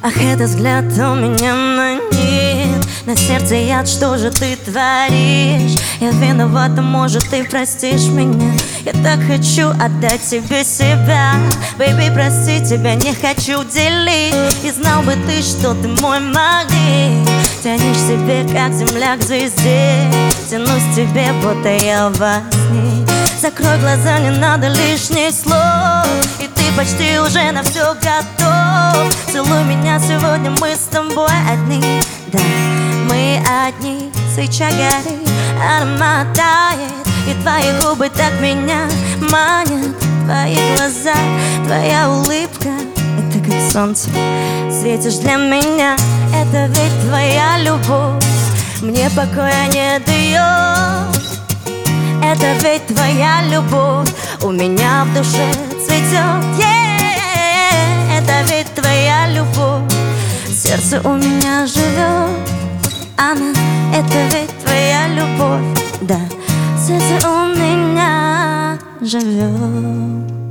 Ах, этот взгляд у меня манит. На сердце яд, что же ты творишь? Я виновата, может, ты простишь меня. Я так хочу отдать тебе себя. Бэйби, прости, тебя не хочу делить. И знал бы ты, что ты мой магнит. Тянешь себе, как земля к звезде. Тянусь к тебе, будто я во сне. Закрой глаза, не надо лишних слов. И ты почти уже на все готов. Целуй меня, сегодня мы с тобой одни. Да, мы одни, свеча горит, аромат тает. И твои губы так меня манят. Твои глаза, твоя улыбка, это как солнце, светишь для меня. Это ведь твоя любовь мне покоя не дает. Это ведь твоя любовь у меня в душе цветет. Это ведь твоя любовь в сердце у меня живет. Она, это ведь твоя любовь, да, в сердце у меня живет.